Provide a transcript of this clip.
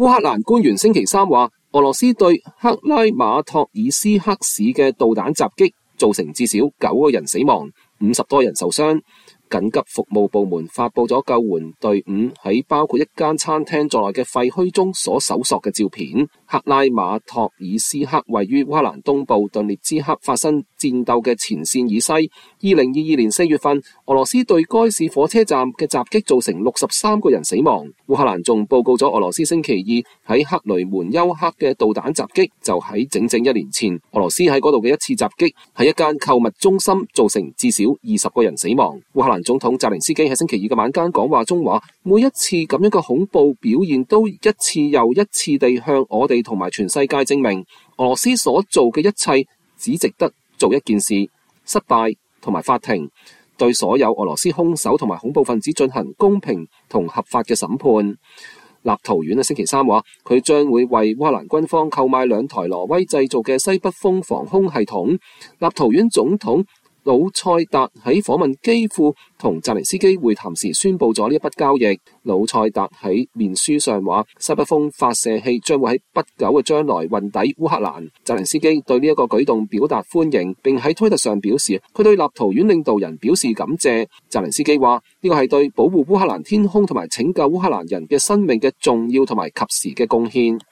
烏克蘭官員星期三話，俄羅斯對克拉馬托爾斯克市嘅導彈襲擊造成至少9個人死亡，50多人受傷。緊急服務部門發佈咗救援隊伍喺包括一間餐廳在內嘅廢墟中所搜索嘅照片。克拉馬托爾斯克位於烏克蘭東部頓涅茨克發生戰鬥嘅前線以西。2022年4月份，俄羅斯對該市火車站嘅襲擊造成63個人死亡。烏克蘭仲報告咗俄羅斯星期二喺克雷門丘克嘅導彈襲擊，就喺整整1年前。俄羅斯喺嗰度嘅一次襲擊喺一間購物中心造成至少20個人死亡。烏克蘭總統澤連斯基喺星期二嘅晚間講話中話，每一次咁樣嘅恐怖表現都一次又一次地向我哋同埋全世界證明，俄羅斯所做嘅一切只值得做一件事：失敗同埋法庭，對所有俄羅斯兇手同埋恐怖分子進行公平同合法嘅審判。立陶宛喺星期三話，佢將會為烏克蘭軍方購買2台挪威製造嘅西北風防空系統。立陶宛總統魯塞達喺訪問基輔同澤連斯基會談時宣布咗呢一筆交易。魯塞達喺面書上話，西北風發射器將會喺不久嘅將來運抵烏克蘭。澤連斯基對呢一個舉動表達歡迎，並喺推特上表示佢對立陶宛領導人表示感謝。澤連斯基話呢個係對保護烏克蘭天空同埋拯救烏克蘭人嘅生命嘅重要同埋及時嘅貢獻。